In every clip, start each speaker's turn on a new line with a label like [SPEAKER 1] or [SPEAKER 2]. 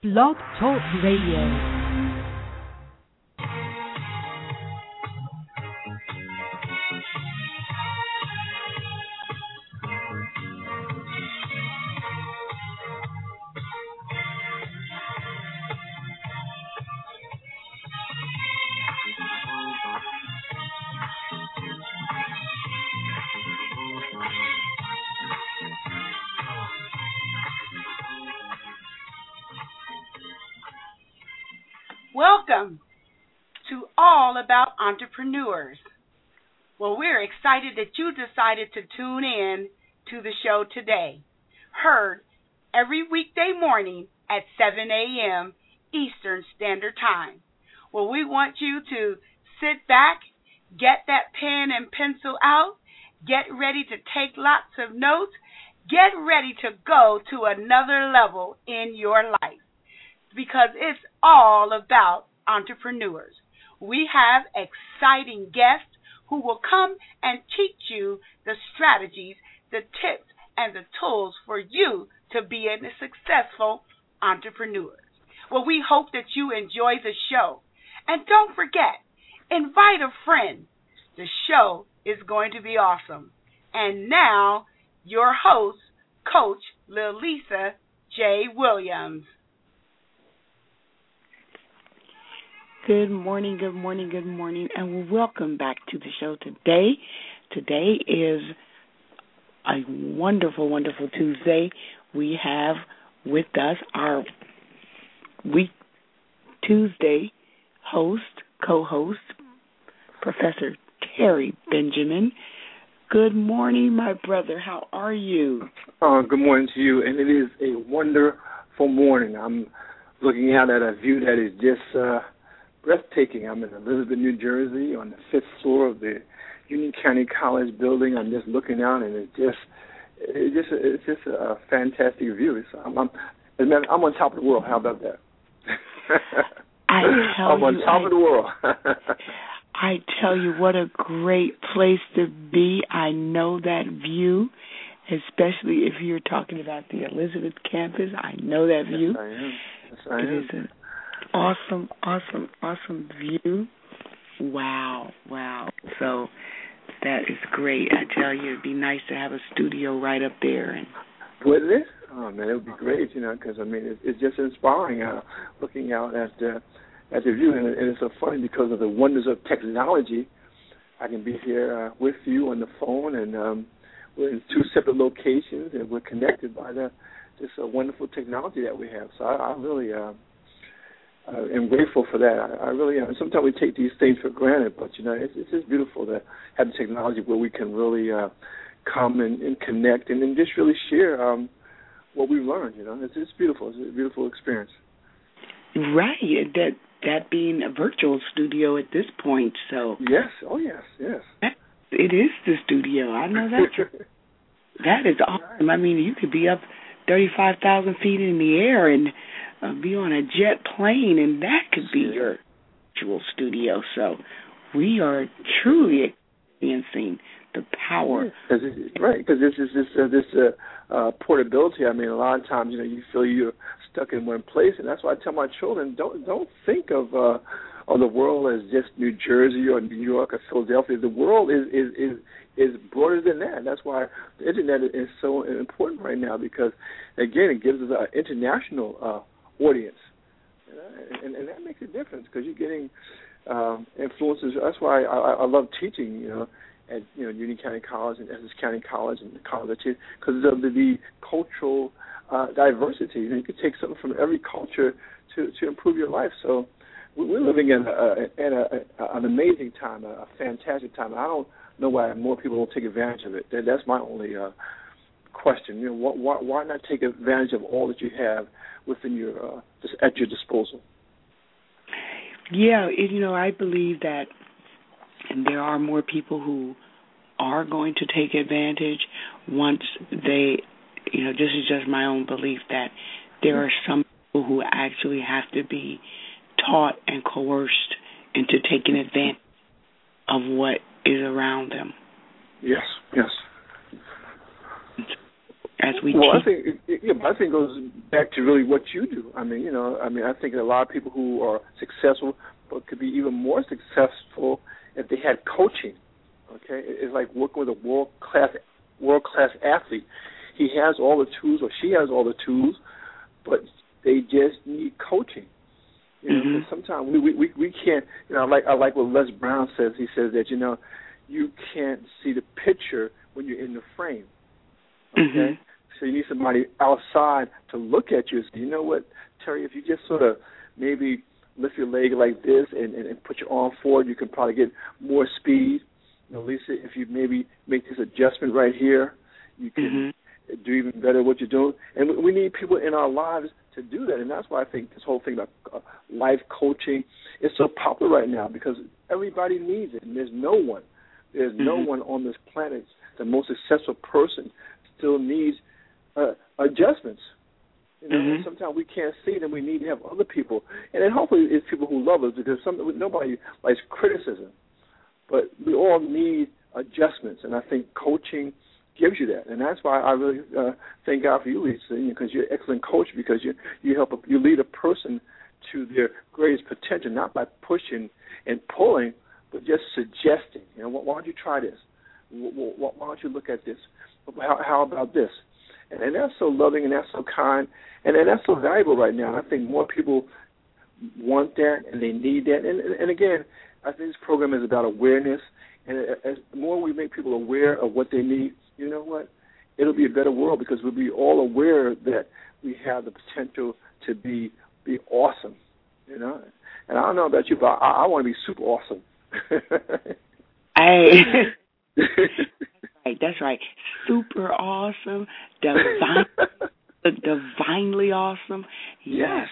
[SPEAKER 1] Blog Talk Radio.
[SPEAKER 2] Welcome to All About Entrepreneurs. Well, we're excited that you decided to tune in to the show today. Heard every weekday morning at 7 a.m. Eastern Standard Time. Well, we want you to sit back, get that pen and pencil out, get ready to take lots of notes, get ready to go to another level in your life, because it's all about entrepreneurs. We have exciting guests who will come and teach you the strategies, the tips, and the tools for you to be a successful entrepreneur. Well, we hope that you enjoy the show. And don't forget, invite a friend. The show is going to be awesome. And now, your host, Coach Lilisa J. Williams.
[SPEAKER 3] Good morning, good morning, good morning, and welcome back to the show today. Today is a wonderful, wonderful Tuesday. We have with us our week Tuesday host, co-host, Professor Terry Benjamin. Good morning, my brother. How are you?
[SPEAKER 4] Good morning to you, and it is a wonderful morning. I'm looking out at a view that is just breathtaking. I'm in Elizabeth, New Jersey, on the 5th floor of the Union County College building. I'm just looking out, and it's just a fantastic view. So I'm on top of the world. How about that? I'm on top of the world.
[SPEAKER 3] I tell you, what a great place to be. I know that view, especially if you're talking about the Elizabeth campus. I know that view.
[SPEAKER 4] Yes, I am. Yes, I am.
[SPEAKER 3] It is an awesome, awesome, awesome view. Wow. So that is great. I tell you, it'd be nice to have a studio right up there. And
[SPEAKER 4] wouldn't it? Oh, man, it would be great, because, it's just inspiring looking out at the view. And it's so funny because of the wonders of technology. I can be here with you on the phone, and we're in two separate locations, and we're connected by this wonderful technology that we have. So I really am grateful for that. I really am. Sometimes we take these things for granted, but, it's just beautiful to have the technology where we can really come and connect and just really share what we've learned. It's beautiful. It's a beautiful experience.
[SPEAKER 3] Right. That being a virtual studio at this point. So
[SPEAKER 4] yes. Oh, yes.
[SPEAKER 3] It is the studio. I know that. That is awesome. I mean, you could be up 35,000 feet in the air and be on a jet plane, and that could be your virtual studio. So we are truly experiencing the power.
[SPEAKER 4] Right, because this portability. A lot of times, you feel you're stuck in one place, and that's why I tell my children, don't think of the world as just New Jersey or New York or Philadelphia. The world is broader than that. And that's why the internet is so important right now, because again, it gives us an international audience, and that makes a difference, because you're getting influences. That's why I love teaching, at Union County College and Essex County College and the college, because of the cultural diversity. You can take something from every culture to improve your life. So we're living in an amazing time, a fantastic time. I don't know why more people don't take advantage of it. That's my only question. Why not take advantage of all that you have within your just at your disposal?
[SPEAKER 3] Yeah, I believe that there are more people who are going to take advantage once they, this is just my own belief, that there are some people who actually have to be taught and coerced into taking advantage of what is around them.
[SPEAKER 4] Yes.
[SPEAKER 3] as we
[SPEAKER 4] well,
[SPEAKER 3] teach?
[SPEAKER 4] I think it goes back to really what you do. I think a lot of people who are successful but could be even more successful if they had coaching. Okay, it's like working with a world class athlete. He has all the tools, or she has all the tools, but they just need coaching. Because sometimes we can't. I like what Les Brown says. He says that you can't see the picture when you're in the frame. Okay, so you need somebody outside to look at you and say, you know what, Terry, if you just sort of maybe lift your leg like this and put your arm forward, you can probably get more speed. Lisa, if you maybe make this adjustment right here, you can do even better what you're doing. And we need people in our lives to do that. And that's why I think this whole thing about life coaching is so popular right now, because everybody needs it. And there's no one on this planet, the most successful person, still needs adjustments. And sometimes we can't see them. We need to have other people. And then hopefully it's people who love us, because nobody likes criticism. But we all need adjustments, and I think coaching gives you that. And that's why I really thank God for you, Lisa, because you're an excellent coach, because you lead a person to their greatest potential, not by pushing and pulling, but just suggesting. Why don't you try this? Why don't you look at this? How about this? And that's so loving, and that's so kind, and that's so valuable right now. And I think more people want that, and they need that. And again, I think this program is about awareness, and as more we make people aware of what they need, you know what? It'll be a better world, because we'll be all aware that we have the potential to be awesome, And I don't know about you, but I want to be super awesome.
[SPEAKER 3] Hey. Right, that's right. Super awesome, divinely awesome.
[SPEAKER 4] Yes.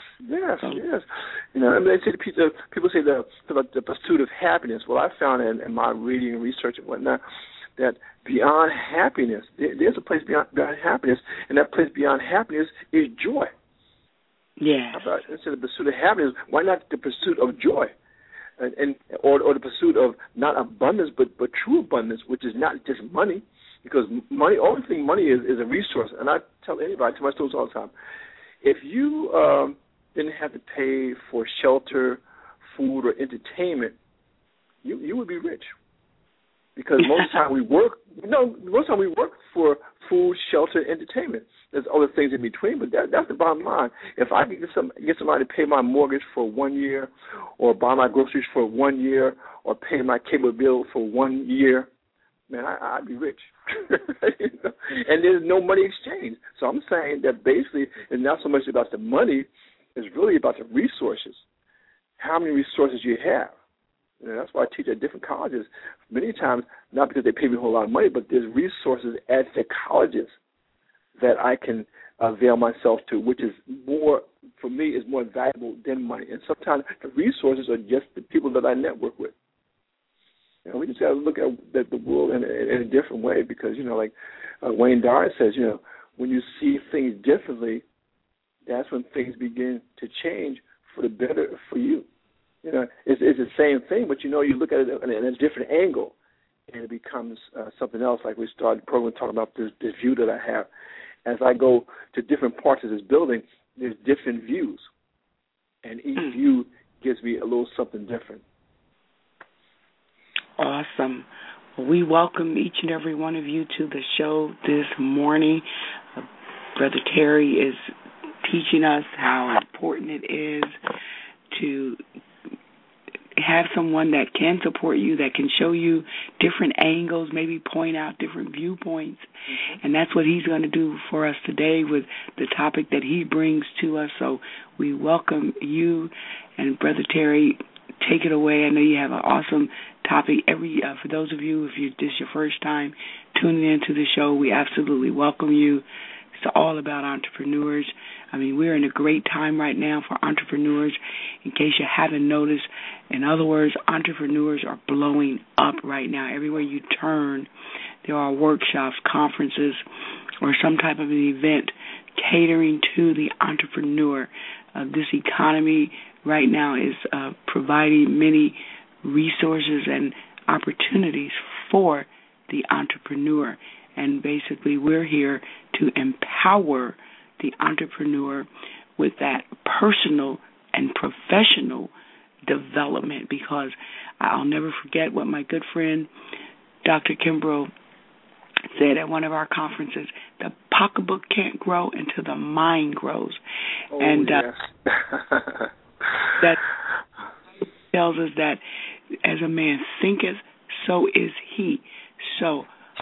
[SPEAKER 4] They say people say the pursuit of happiness. Well, I found in my reading and research and whatnot that beyond happiness, there's a place beyond happiness, and that place beyond happiness is joy.
[SPEAKER 3] Yeah.
[SPEAKER 4] How about instead of the pursuit of happiness, why not the pursuit of joy? Or the pursuit of not abundance, but true abundance, which is not just money, because money, only thing money is a resource. And I tell anybody, to my students all the time, if you didn't have to pay for shelter, food, or entertainment, you would be rich. Because most of the time we work for food, shelter, entertainment. There's other things in between, but that's the bottom line. If I can get somebody to pay my mortgage for 1 year, or buy my groceries for 1 year, or pay my cable bill for 1 year, man, I'd be rich. And there's no money exchange. So I'm saying that basically it's not so much about the money, it's really about the resources. How many resources you have. That's why I teach at different colleges. Many times, not because they pay me a whole lot of money, but there's resources at the colleges that I can avail myself to, which is more, for me, is more valuable than money. And sometimes the resources are just the people that I network with. We just got to look at the world in a different way, because, like Wayne Dyer says, when you see things differently, that's when things begin to change for the better for you. It's the same thing, but you look at it in a different angle, and it becomes something else. Like we started the program talking about this view that I have. As I go to different parts of this building, there's different views, and each view gives me a little something different.
[SPEAKER 3] Awesome. Well, we welcome each and every one of you to the show this morning. Brother Terry is teaching us how important it is to have someone that can support you, that can show you different angles, maybe point out different viewpoints. And that's what he's going to do for us today with the topic that he brings to us. So we welcome you. And Brother Terry, take it away. I know you have an awesome topic. For those of you, if this is your first time tuning into the show, we absolutely welcome you. It's all about entrepreneurs. We're in a great time right now for entrepreneurs. In case you haven't noticed, in other words, entrepreneurs are blowing up right now. Everywhere you turn, there are workshops, conferences, or some type of an event catering to the entrepreneur. This economy right now is providing many resources and opportunities for the entrepreneur. And basically we're here to empower the entrepreneur with that personal and professional development, because I'll never forget what my good friend Dr. Kimbrough said at one of our conferences: the pocketbook can't grow until the mind grows.
[SPEAKER 4] Oh,
[SPEAKER 3] and
[SPEAKER 4] yes.
[SPEAKER 3] that tells us that as a man thinketh, so is he. So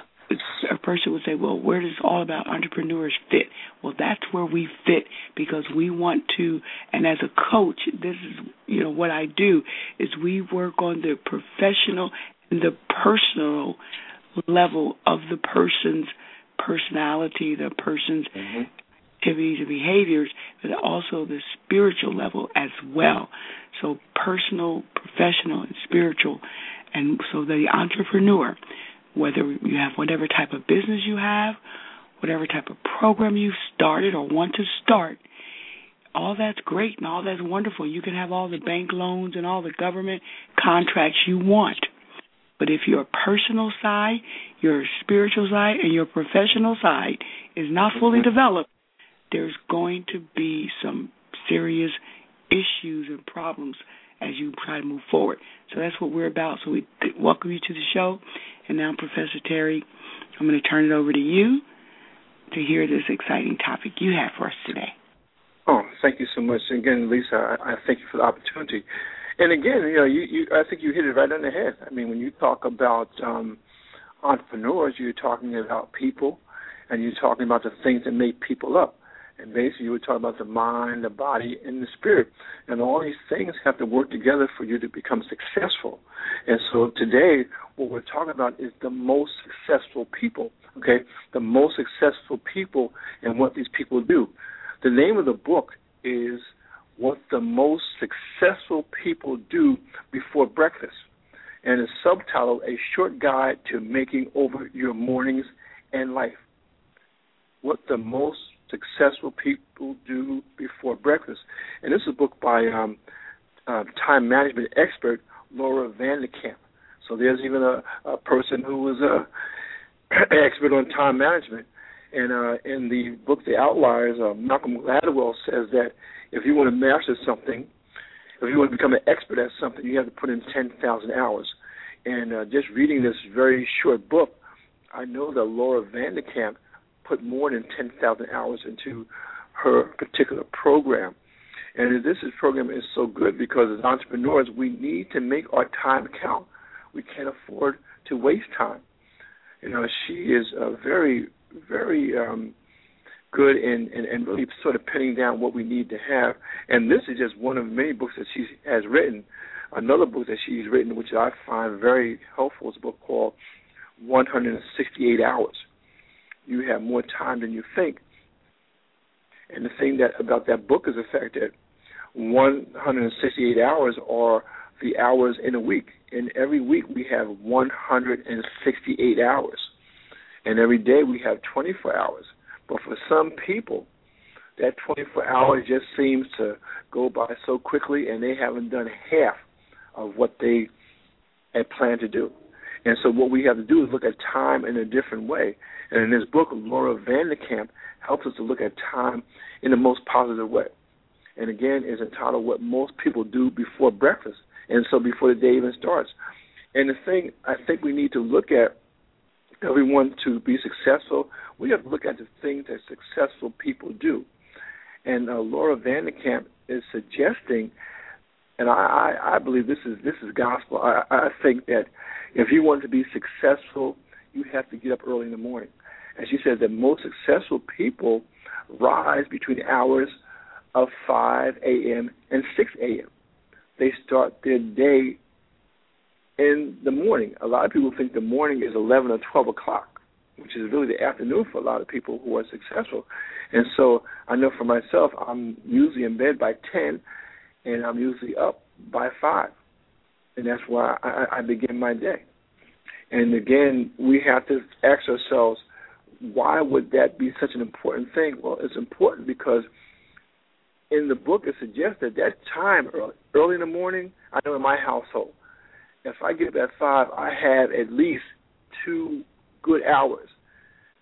[SPEAKER 3] a person would say, well, where does All About Entrepreneurs fit? Well, that's where we fit, because we want to, and as a coach, this is, what I do, is we work on the professional and the personal level of the person's personality, the person's activities and behaviors, but also the spiritual level as well. So personal, professional, and spiritual. And so the entrepreneur, whether you have whatever type of business you have, whatever type of program you've started or want to start, all that's great and all that's wonderful. You can have all the bank loans and all the government contracts you want. But if your personal side, your spiritual side, and your professional side is not fully developed, there's going to be some serious issues and problems as you try to move forward. So that's what we're about. So we welcome you to the show. And now, Professor Terry, I'm going to turn it over to you to hear this exciting topic you have for us today.
[SPEAKER 4] Oh, thank you so much. And again, Lisa, I thank you for the opportunity. And again, I think you hit it right on the head. I mean, when you talk about entrepreneurs, you're talking about people, and you're talking about the things that make people up. And basically, you were talking about the mind, the body, and the spirit. And all these things have to work together for you to become successful. And so today, what we're talking about is the most successful people, okay? The most successful people and what these people do. The name of the book is What the Most Successful People Do Before Breakfast. And it's subtitled A Short Guide to Making Over Your Mornings and Life. What the Most Successful People Do Before Breakfast. And this is a book by time management expert Laura Vanderkam. So there's even a person who was an expert on time management. And in the book, The Outliers, Malcolm Gladwell says that if you want to master something, if you want to become an expert at something, you have to put in 10,000 hours. And just reading this very short book, I know that Laura Vanderkam put more than 10,000 hours into her particular program. And this program is so good because as entrepreneurs, we need to make our time count. We can't afford to waste time. She is very, very good in really sort of pinning down what we need to have. And this is just one of many books that she has written. Another book that she's written, which I find very helpful, is a book called 168 Hours. You have more time than you think. And the thing about that book is the fact that 168 hours are the hours in a week. And every week we have 168 hours. And every day we have 24 hours. But for some people, that 24 hours just seems to go by so quickly, and they haven't done half of what they had planned to do. And so what we have to do is look at time in a different way. And in this book, Laura Vanderkam helps us to look at time in the most positive way. And again, is entitled What Most People Do Before Breakfast, and so before the day even starts. And the thing I think we need to look at, everyone to be successful, we have to look at the things that successful people do. And Laura Vanderkam is suggesting, and I believe this is gospel. I think that if you want to be successful, you have to get up early in the morning. And she said that most successful people rise between the hours of 5 a.m. and 6 a.m. They start their day in the morning. A lot of people think the morning is 11 or 12 o'clock, which is really the afternoon for a lot of people who are successful. And so I know for myself, I'm usually in bed by 10, and I'm usually up by 5. And that's why I begin my day. And again, we have to ask ourselves, why would that be such an important thing? Well, it's important because in the book it suggests that time early in the morning, I know in my household, if I get up at 5, I have at least 2 good hours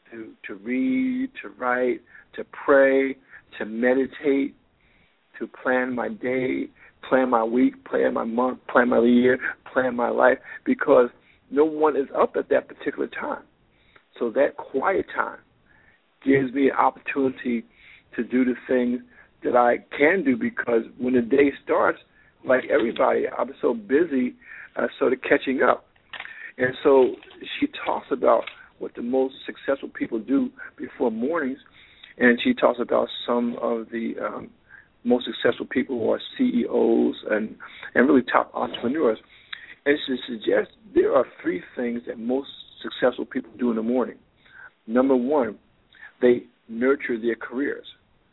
[SPEAKER 4] to read, to write, to pray, to meditate, to plan my day, plan my week, plan my month, plan my year, plan my life, because no one is up at that particular time. So that quiet time gives me an opportunity to do the things that I can do, because when the day starts, like everybody, I'm so busy sort of catching up. And so she talks about what the most successful people do before mornings, and she talks about some of the most successful people who are CEOs and really top entrepreneurs. And she suggests there are three things that most successful people do in the morning. Number one, they nurture their careers.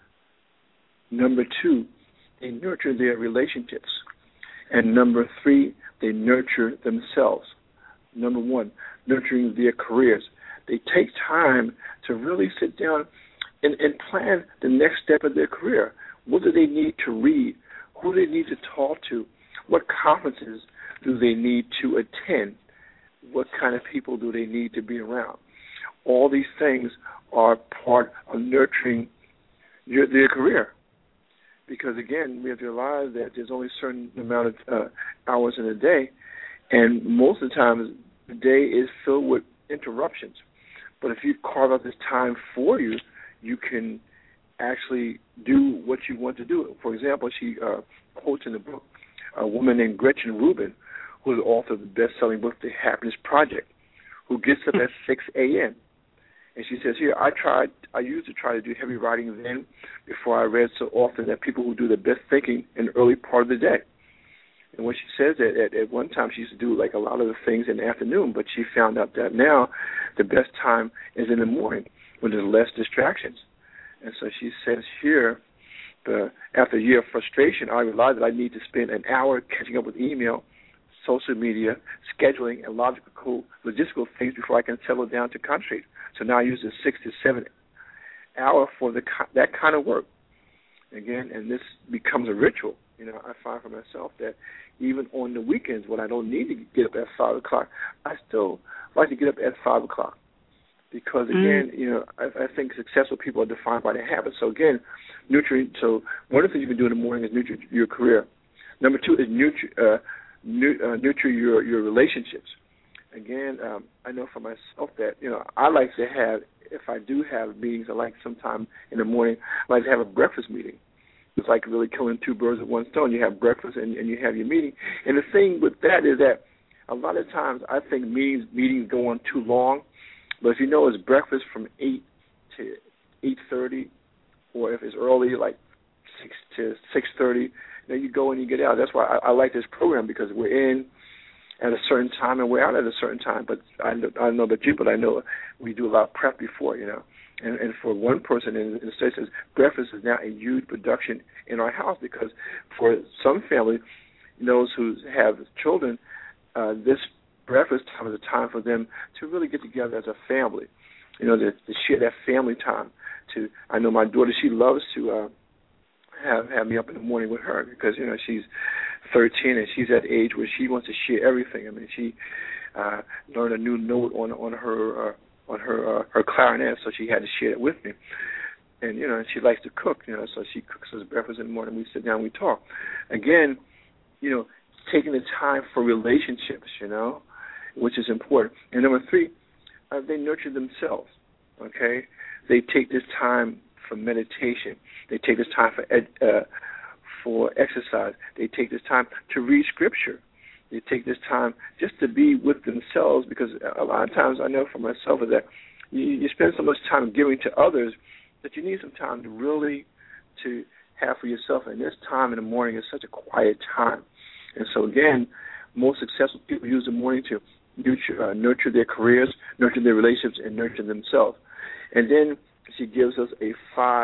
[SPEAKER 4] Number two, they nurture their relationships. And number three, they nurture themselves. Number one, nurturing their careers. They take time to really sit down and plan the next step of their career. What do they need to read? Who do they need to talk to? What conferences do they need to attend? What kind of people do they need to be around? All these things are part of nurturing their career. Because, again, we have to realize that there's only a certain amount of hours in a day, and most of the time the day is filled with interruptions. But if you carve out this time for you, you can actually do what you want to do. For example, she quotes in the book a woman named Gretchen Rubin, who is the author of the best-selling book, The Happiness Project, who gets up at 6 a.m. And she says here, I used to try to do heavy writing then before I read so often that people who do the best thinking in the early part of the day. And when she says that, at one time she used to do like a lot of the things in the afternoon, but she found out that now the best time is in the morning when there's less distractions. And so she says here, after a year of frustration, I realized that I need to spend an hour catching up with email, social media, scheduling, and logistical things before I can settle down to concentrate. So now I use the 6 to 7 hour for that kind of work. Again, and this becomes a ritual. You know, I find for myself that even on the weekends when I don't need to get up at 5 o'clock, I still like to get up at 5 o'clock. Because, again, you know, I think successful people are defined by their habits. So, again, nurturing. So one of the things you can do in the morning is nurture your career. Number two is nurture your relationships. Again, I know for myself that, you know, I like to have, if I do have meetings, I like sometime in the morning, I like to have a breakfast meeting. It's like really killing two birds with one stone. You have breakfast and you have your meeting. And the thing with that is that a lot of times I think meetings go on too long. But if you know it's breakfast from 8 to 8:30, or if it's early, like 6 to 6:30, then you go and you get out. That's why I like this program, because we're in at a certain time and we're out at a certain time. But I don't know about you, but I know we do a lot of prep before, you know. And for one person in the States, breakfast is now a huge production in our house, because for some family, those who have children, this breakfast time is a time for them to really get together as a family, you know, to share that family time. I know my daughter, she loves to have me up in the morning with her, because, you know, she's 13 and she's at the age where she wants to share everything. I mean, she learned a new note on her clarinet, so she had to share it with me. And, you know, she likes to cook, you know, so she cooks us breakfast in the morning. We sit down, we talk. Again, you know, taking the time for relationships, you know, which is important. And number three, they nurture themselves, okay? They take this time for meditation. They take this time for exercise. They take this time to read Scripture. They take this time just to be with themselves, because a lot of times I know for myself is that you spend so much time giving to others that you need some time to really to have for yourself. And this time in the morning is such a quiet time. And so, again, most successful people use the morning to nurture their careers, nurture their relationships, and nurture themselves. And then she gives us a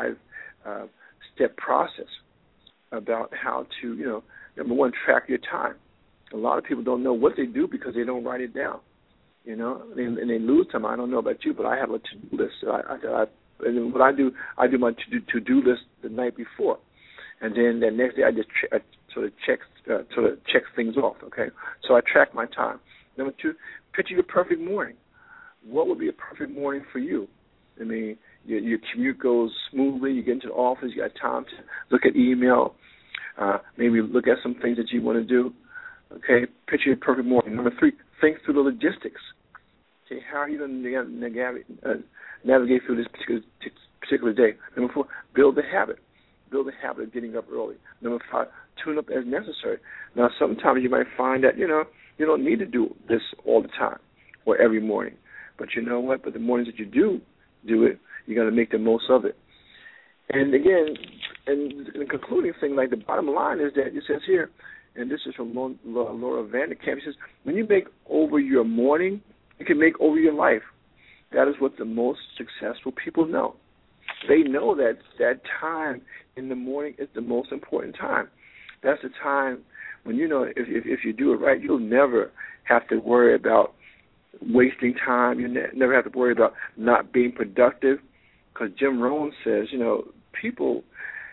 [SPEAKER 4] 5-step process about how to, you know, number one, track your time. A lot of people don't know what they do because they don't write it down, you know, and they lose time. I don't know about you, but I have a to-do list. And what I do my to-do list the night before. And then the next day I just sort of check things off, okay? So I track my time. Number two, picture your perfect morning. What would be a perfect morning for you? I mean, your commute goes smoothly. You get into the office. You got time to look at email, maybe look at some things that you want to do. Okay, picture your perfect morning. Number 3, think through the logistics. Okay, how are you going to navigate through this particular day? Number 4, build the habit. Build the habit of getting up early. Number 5, tune up as necessary. Now, sometimes you might find that, you don't need to do this all the time or every morning. But you know what? But the mornings that you do it, you got to make the most of it. And again, and the concluding thing, like the bottom line is that it says here, and this is from Laura Vanderkam, she says, when you make over your morning, you can make over your life. That is what the most successful people know. They know that time in the morning is the most important time. That's the time when, if you do it right, you'll never have to worry about wasting time. You never have to worry about not being productive, because Jim Rohn says, people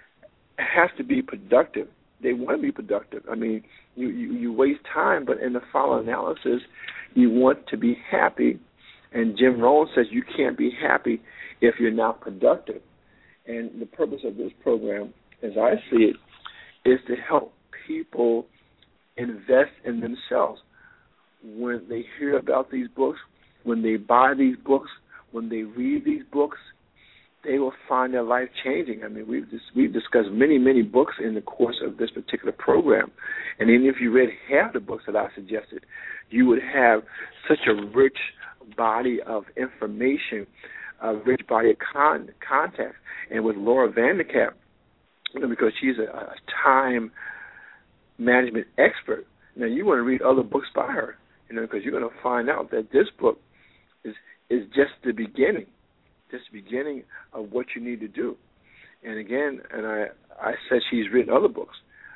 [SPEAKER 4] have to be productive. They want to be productive. I mean, you waste time, but in the final analysis, you want to be happy. And Jim Rohn says you can't be happy if you're not productive. And the purpose of this program, as I see it, is to help people invest in themselves. When they hear about these books, when they buy these books, when they read these books, they will find their life changing. I mean, we've discussed many books in the course of this particular program. And even if you read half the books that I suggested, you would have such a rich body of information, a rich body of context. And with Laura Vanderkam, because she's a time management expert, now you want to read other books by her, because you're going to find out that this book is just the beginning. Just the beginning of what you need to do. And again, I said she's written other books.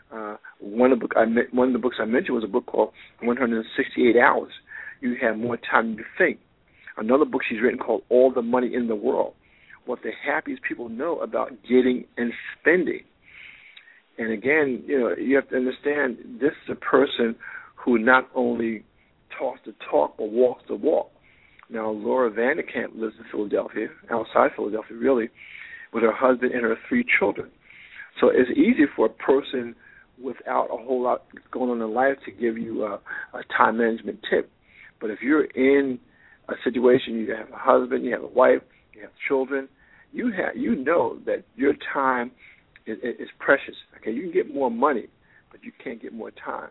[SPEAKER 4] One of the books I mentioned was a book called 168 Hours. You have more time to think. Another book she's written called All the Money in the World, what the happiest people know about getting and spending. And again, you have to understand, this is a person who not only talks the talk but walks the walk. Now, Laura Vanderkam lives in Philadelphia, outside Philadelphia, really, with her husband and her 3 children. So it's easy for a person without a whole lot going on in life to give you a time management tip. But if you're in a situation, you have a husband, you have a wife, you have children, you know that your time is precious. Okay, you can get more money, but you can't get more time.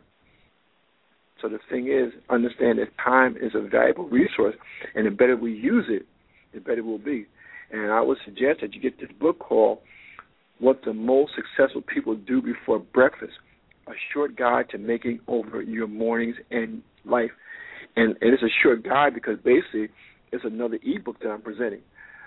[SPEAKER 4] So the thing is, understand that time is a valuable resource, and the better we use it, the better it will be. And I would suggest that you get this book called What the Most Successful People Do Before Breakfast, a short guide to making over your mornings and life. And it's a short guide because basically it's another ebook that I'm presenting.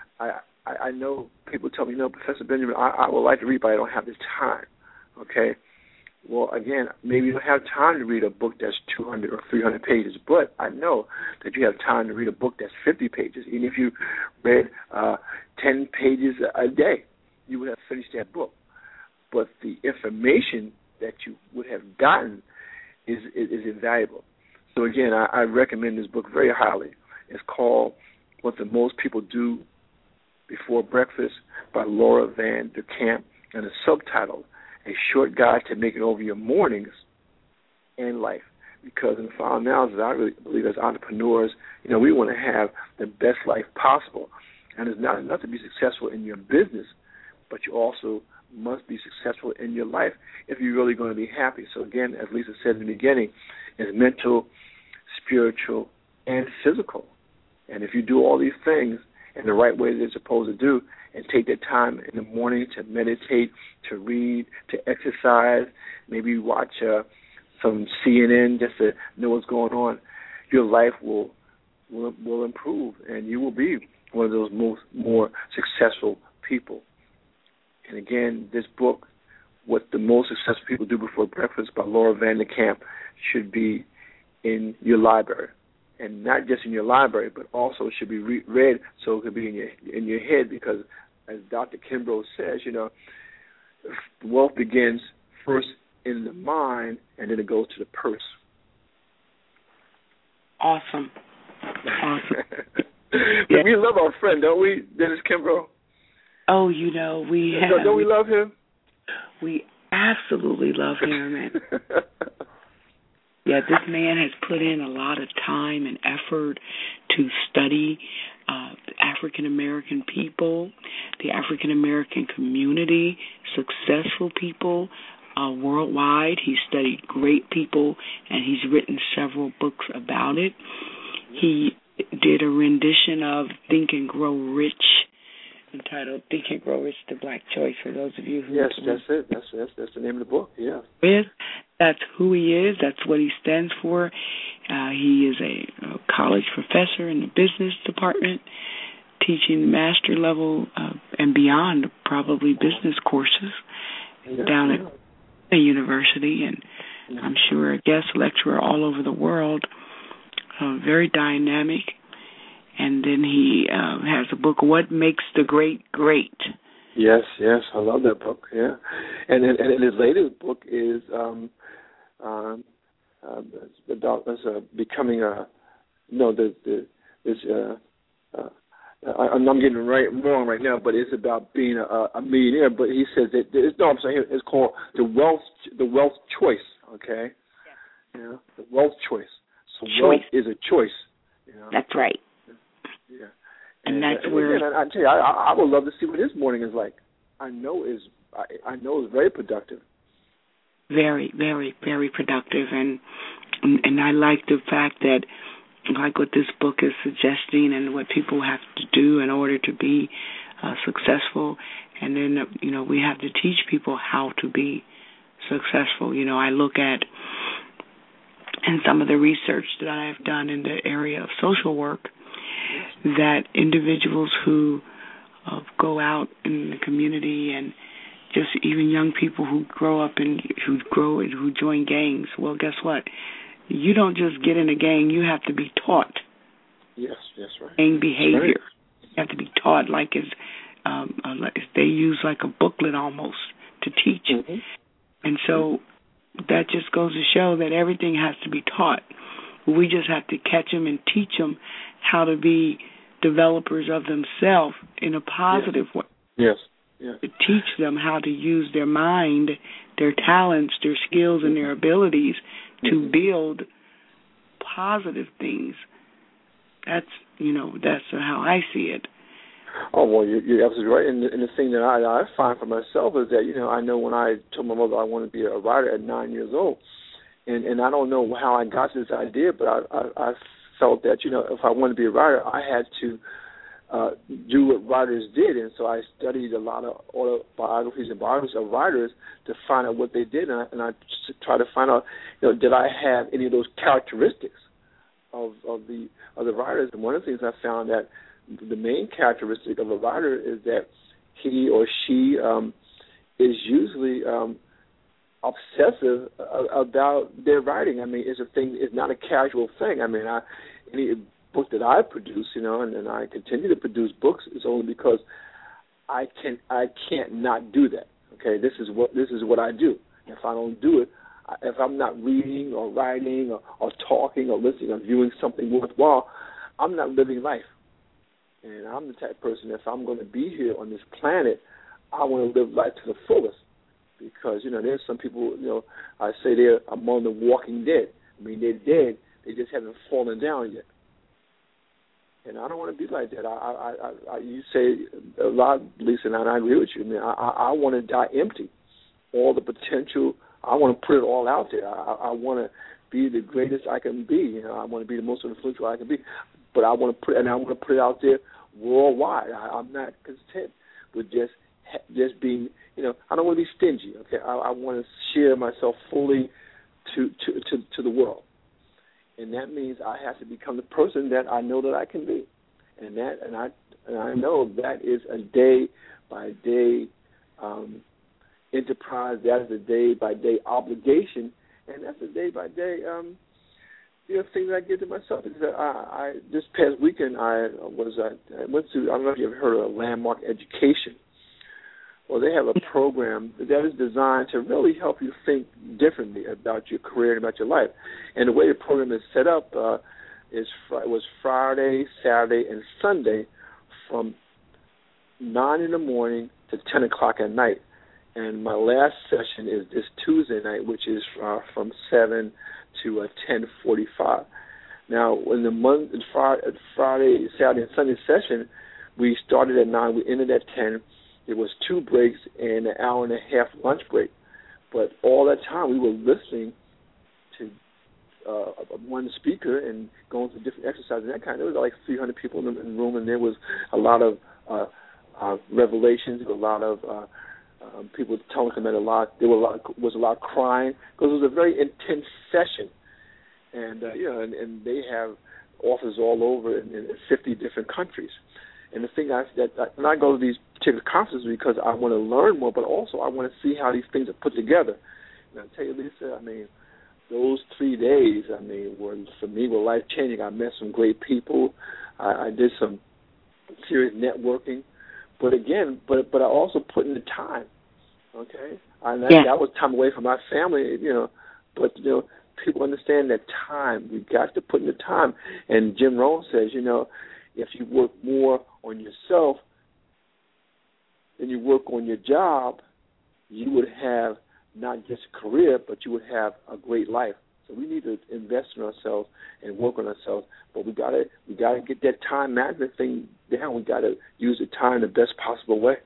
[SPEAKER 4] I know people tell me, Professor Benjamin, I would like to read, but I don't have the time. Okay? Well, again, maybe you don't have time to read a book that's 200 or 300 pages, but I know that you have time to read a book that's 50 pages. Even if you read 10 pages a day, you would have finished that book. But the information that you would have gotten is invaluable. So, again, I recommend this book very highly. It's called What the Most People Do Before Breakfast by Laura Vanderkam, and the subtitle, A Short Guide to Making Over Your Mornings and Life. Because in the final analysis, I really believe as entrepreneurs, we want to have the best life possible. And it's not enough to be successful in your business, but you also must be successful in your life if you're really going to be happy. So again, as Lisa said in the beginning, it's mental, spiritual, and physical. And if you do all these things in the right way that they're supposed to do, and take that time in the morning to meditate, to read, to exercise, maybe watch some CNN just to know what's going on, your life will improve, and you will be one of those more successful people. And again, this book, What the Most Successful People Do Before Breakfast by Laura Vanderkam, should be in your library. And not just in your library, but also should be read so it could be in your head, because as Dr. Kimbrough says, wealth begins first in the mind, and then it goes to the purse.
[SPEAKER 3] Awesome.
[SPEAKER 4] But we love our friend, don't we, Dennis Kimbrough?
[SPEAKER 3] Oh, you know,
[SPEAKER 4] Don't we love him?
[SPEAKER 3] We absolutely love him. And yeah, this man has put in a lot of time and effort to study African American people, the African American community, successful people worldwide. He's studied great people, and he's written several books about it. He did a rendition of Think and Grow Rich, entitled Think and Grow Rich, the Black Choice, for those of you who...
[SPEAKER 4] Yes, that's it. That's the name of the book, yeah.
[SPEAKER 3] That's who he is. That's what he stands for. He is a college professor in the business department, teaching master level and beyond, probably business courses down at the university, and I'm sure a guest lecturer all over the world, very dynamic. And then he has a book, What Makes the Great Great.
[SPEAKER 4] Yes, I love that book. Yeah, and his latest book is about becoming a I'm getting it wrong right now, but it's about being a millionaire. But he says that it's called the wealth choice. Okay, the wealth choice. So wealth is a choice.
[SPEAKER 3] That's right.
[SPEAKER 4] Yeah.
[SPEAKER 3] And that's where...
[SPEAKER 4] And I tell you, I would love to see what his morning is like. I know it's very productive.
[SPEAKER 3] Very, very, very productive. And I like the fact that, like what this book is suggesting and what people have to do in order to be successful. And then, we have to teach people how to be successful. I look at, in some of the research that I have done in the area of social work, that individuals who go out in the community and just even young people who grow up and who join gangs, well, guess what? You don't just get in a gang. You have to be taught.
[SPEAKER 4] Yes, right.
[SPEAKER 3] Gang behavior.
[SPEAKER 4] Right.
[SPEAKER 3] You have to be taught like they use like a booklet almost to teach.
[SPEAKER 4] Mm-hmm.
[SPEAKER 3] And so that just goes to show that everything has to be taught. We just have to catch them and teach them how to be developers of themselves in a positive way.
[SPEAKER 4] Yes.
[SPEAKER 3] To teach them how to use their mind, their talents, their skills, and their abilities to build positive things. That's how I see it.
[SPEAKER 4] Oh, well, you're absolutely right. And the thing that I find for myself is that, I know when I told my mother I wanted to be a writer at 9 years old, and I don't know how I got this idea, but I felt that, if I wanted to be a writer, I had to do what writers did. And so I studied a lot of autobiographies and biographies of writers to find out what they did. And I tried to find out, did I have any of those characteristics of the writers? And one of the things I found that the main characteristic of a writer is that he or she is usually obsessive about their writing. I mean, it's not a casual thing. I mean, any book that I produce, and I continue to produce books, is only because I can't not do that. Okay, this is what I do. If I don't do it, if I'm not reading or writing or talking or listening or viewing something worthwhile, I'm not living life. And I'm the type of person, if I'm going to be here on this planet, I want to live life to the fullest. Because, there's some people, I say they're among the walking dead. I mean, they're dead. They just haven't fallen down yet. And I don't want to be like that. You say a lot, Lisa, and I agree with you. I mean, I want to die empty. All the potential, I want to put it all out there. I want to be the greatest I can be. I want to be the most influential I can be. But I want to put it out there worldwide. I'm not content with just being, I don't want to be stingy. Okay, I want to share myself fully to the world, and that means I have to become the person that I know that I can be, and I know that is a day by day enterprise. That is a day by day obligation, and that's a day by day thing that I give to myself. Because I this past weekend I went to, I don't know if you've heard of Landmark Education. Well, they have a program that is designed to really help you think differently about your career and about your life. And the way the program is set up, was Friday, Saturday, and Sunday from 9 in the morning to 10 o'clock at night. And my last session is this Tuesday night, which is from 7 to 10:45. Now, in the Friday, Saturday, and Sunday session, we started at 9, we ended at 10. There was 2 breaks and an hour and a half lunch break. But all that time, we were listening to one speaker and going through different exercises and that kind. There was like 300 people in the room, and there was a lot of revelations, a lot of people telling them a lot. There was a lot of crying because it was a very intense session, and and they have offices all over in 50 different countries. And the thing and I go to these particular conferences because I want to learn more, but also I want to see how these things are put together. And I tell you, Lisa, I mean, those 3 days, I mean, were life changing. I met some great people. I did some serious networking, but I also put in the time. Okay, that was time away from my family, But people understand that time. We got to put in the time. And Jim Rohn says, if you work more on yourself than you work on your job, you would have not just a career, but you would have a great life. So we need to invest in ourselves and work on ourselves. But we gotta get that time management thing down. We gotta use the time the best possible way.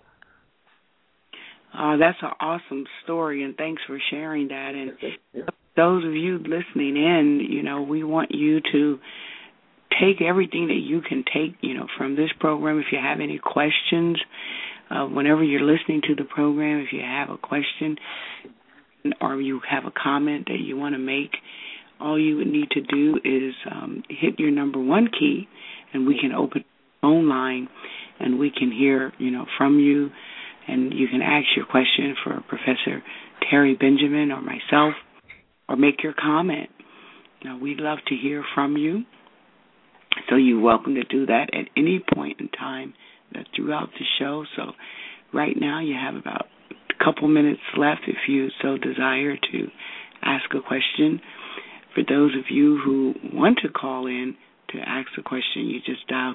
[SPEAKER 3] That's an awesome story, and thanks for sharing that. And those of you listening in, we want you to take everything that you can take, from this program. If you have any questions, whenever you're listening to the program, if you have a question or you have a comment that you want to make, all you would need to do is hit your number 1 key, and we can open the phone line, and we can hear, from you, and you can ask your question for Professor Terry Benjamin or myself, or make your comment. We'd love to hear from you. So you're welcome to do that at any point in time throughout the show. So right now you have about a couple minutes left if you so desire to ask a question. For those of you who want to call in to ask a question, you just dial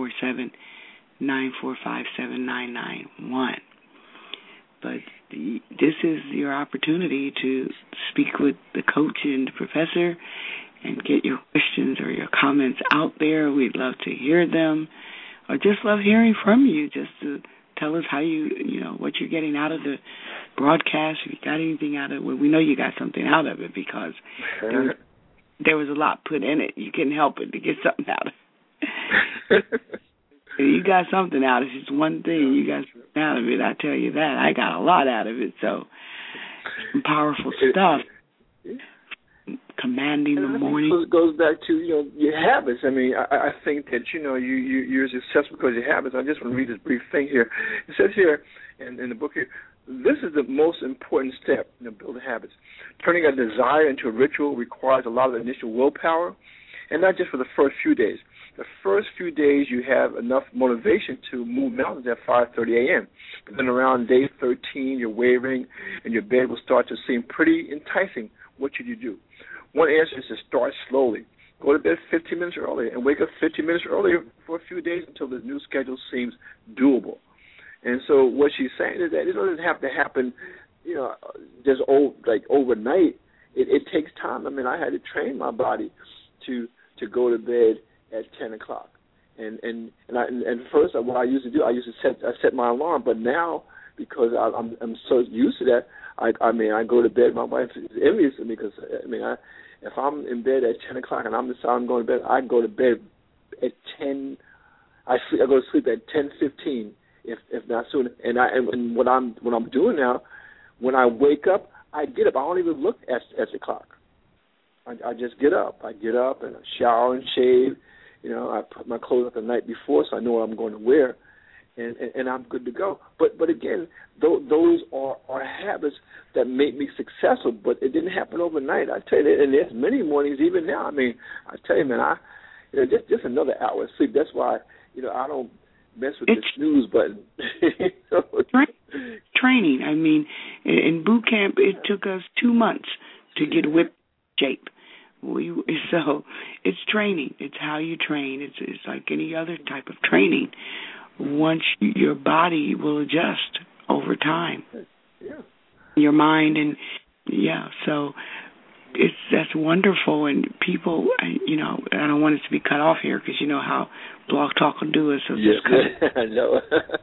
[SPEAKER 3] 347-945-7991. But this is your opportunity to speak with the coach and the professor and get your questions or your comments out there. We'd love to hear them, or just love hearing from you, just to tell us how what you're getting out of the broadcast. If you got anything out of it, well, we know you got something out of it because there was a lot put in it. You couldn't help it to get something out of it. You got something out of it. It's one thing. You got something out of it. I tell you that. I got a lot out of it. So some powerful stuff. Commanding the morning.
[SPEAKER 4] It goes back to your habits. I mean, I think that you're successful because of your habits. I just want to read this brief thing here. It says here in the book here, this is the most important step in building habits. Turning a desire into a ritual requires a lot of initial willpower, and not just for the first few days. The first few days you have enough motivation to move mountains at 5:30 a.m. But then around day 13, you're wavering, and your bed will start to seem pretty enticing. What should you do? One answer is to start slowly. Go to bed 15 minutes earlier and wake up 15 minutes earlier for a few days until the new schedule seems doable. And so what she's saying is that it doesn't have to happen, just overnight. It takes time. I mean, I had to train my body to go to bed at 10 o'clock. And first, what I used to do, I set my alarm. But now, because I'm so used to that, I go to bed. My wife is envious of me because if I'm in bed at 10 o'clock and I'm deciding I'm going to bed, I go to bed at 10. I go to sleep at 10:15, if not sooner. And what I'm doing now, when I wake up, I get up. I don't even look at the clock. I just get up. I get up and I shower and shave. I put my clothes up the night before so I know what I'm going to wear. And I'm good to go. But again, those are habits that make me successful. But it didn't happen overnight. I tell you that, and there's many mornings even now. I mean, I tell you, man, just another hour of sleep. That's why I don't mess with the snooze button.
[SPEAKER 3] Training. I mean, in boot camp, it took us 2 months to get whip shape. So it's training. It's how you train. It's like any other type of training. Once your body will adjust over time.
[SPEAKER 4] Yeah.
[SPEAKER 3] Your mind so that's wonderful. And people, I don't want it to be cut off here because you know how Blog Talk will do it. So
[SPEAKER 4] yes,
[SPEAKER 3] just cut it.
[SPEAKER 4] I know.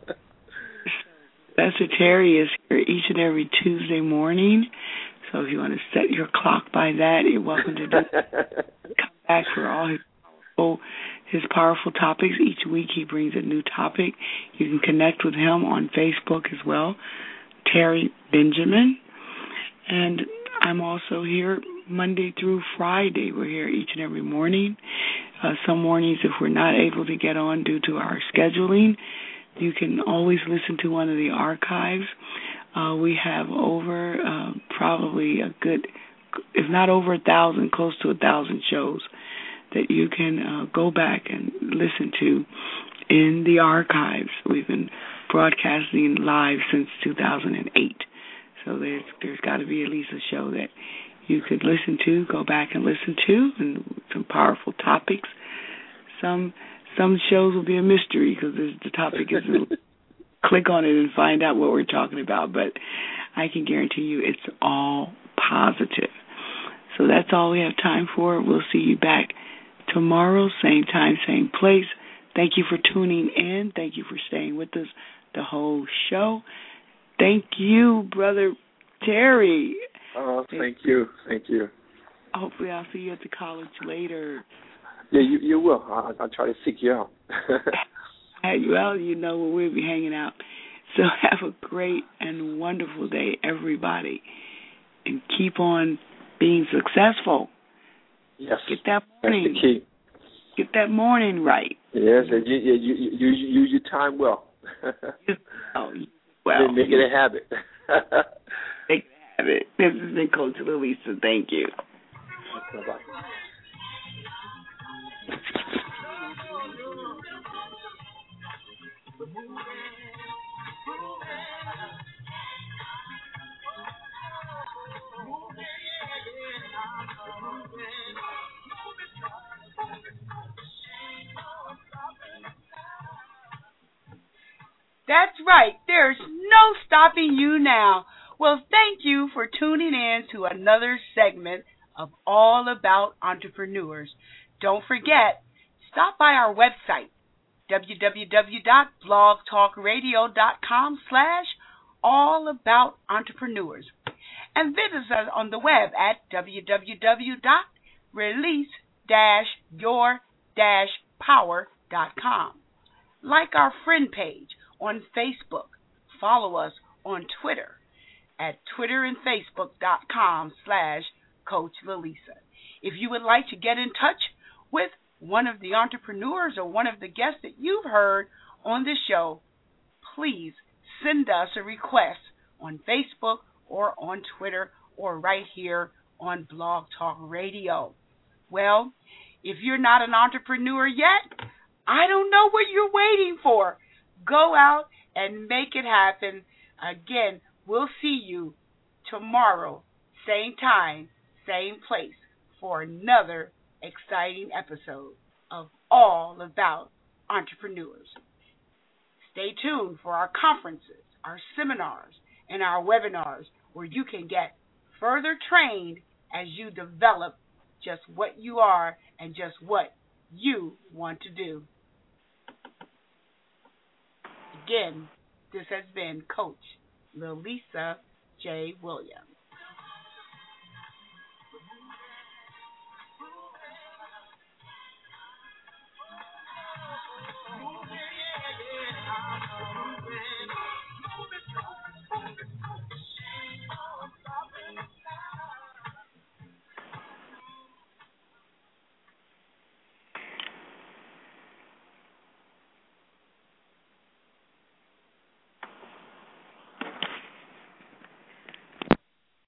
[SPEAKER 3] Pastor Terry is here each and every Tuesday morning. So if you want to set your clock by that, you're welcome to do it. Come back for all his powerful topics. Each week he brings a new topic. You can connect with him on Facebook as well, Terry Benjamin. And I'm also here Monday through Friday. We're here each and every morning. Some mornings, if we're not able to get on due to our scheduling, you can always listen to one of the archives. We have over probably a good, if not over 1,000, close to 1,000 shows that you can go back and listen to in the archives. We've been broadcasting live since 2008. So there's got to be at least a show that you could listen to, go back and listen to, and some powerful topics. Some shows will be a mystery because the topic is click on it and find out what we're talking about. But I can guarantee you it's all positive. So that's all we have time for. We'll see you back tomorrow, same time, same place. Thank you for tuning in. Thank you for staying with us the whole show. Thank you, Brother Terry.
[SPEAKER 4] Oh, thank you. Thank you.
[SPEAKER 3] Hopefully I'll see you at the college later.
[SPEAKER 4] Yeah, you will. I'll try to seek you out.
[SPEAKER 3] Well, you know where we'll be hanging out. So have a great and wonderful day, everybody. And keep on being successful.
[SPEAKER 4] Yes.
[SPEAKER 3] Get that morning.
[SPEAKER 4] That's the key.
[SPEAKER 3] Get that morning right.
[SPEAKER 4] Yes, and you use your time well.
[SPEAKER 3] Well,
[SPEAKER 4] make it a habit.
[SPEAKER 3] Make it a habit. This has been Coach Louisa. Thank you.
[SPEAKER 4] Bye-bye.
[SPEAKER 2] That's right. There's no stopping you now. Well, thank you for tuning in to another segment of All About Entrepreneurs. Don't forget, stop by our website, www.blogtalkradio.com/allaboutentrepreneurs, and visit us on the web at www.release-your-power.com. Like our friend page on Facebook. Follow us on Twitter at Twitter and Facebook.com/Coach Lalisa. If you would like to get in touch with one of the entrepreneurs or one of the guests that you've heard on the show, please send us a request on Facebook or on Twitter or right here on Blog Talk Radio. Well, if you're not an entrepreneur yet, I don't know what you're waiting for. Go out and make it happen. Again, we'll see you tomorrow, same time, same place, for another exciting episode of All About Entrepreneurs. Stay tuned for our conferences, our seminars, and our webinars where you can get further trained as you develop just what you are and just what you want to do. Again, this has been Coach Lalisa J. Williams.